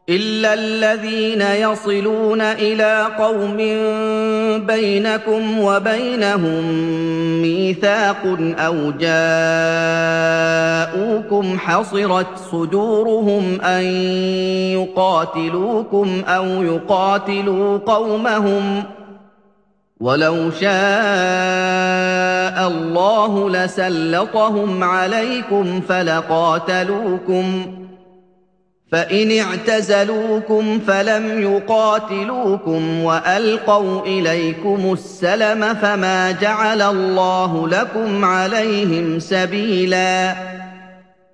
إِلَّا الَّذِينَ يَصِلُونَ إِلَىٰ قَوْمٍ بَيْنَكُمْ وَبَيْنَهُم مِّيثَاقٌ أَوْ جَاءُوكُمْ حَصِرَتْ صُدُورُهُمْ أَن يُقَاتِلُوكُمْ أَوْ يُقَاتِلُوا قَوْمَهُمْ ۚ وَلَوْ شَاءَ اللَّهُ لَسَلَّطَهُمْ عَلَيْكُمْ فَلَقَاتَلُوكُمْ ۚ فَإِنِ اعْتَزَلُوكُمْ فَلَمْ يُقَاتِلُوكُمْ وَأَلْقَوْا إِلَيْكُمُ السَّلَمَ فَمَا جَعَلَ اللَّهُ لَكُمْ عَلَيْهِمْ سَبِيلًا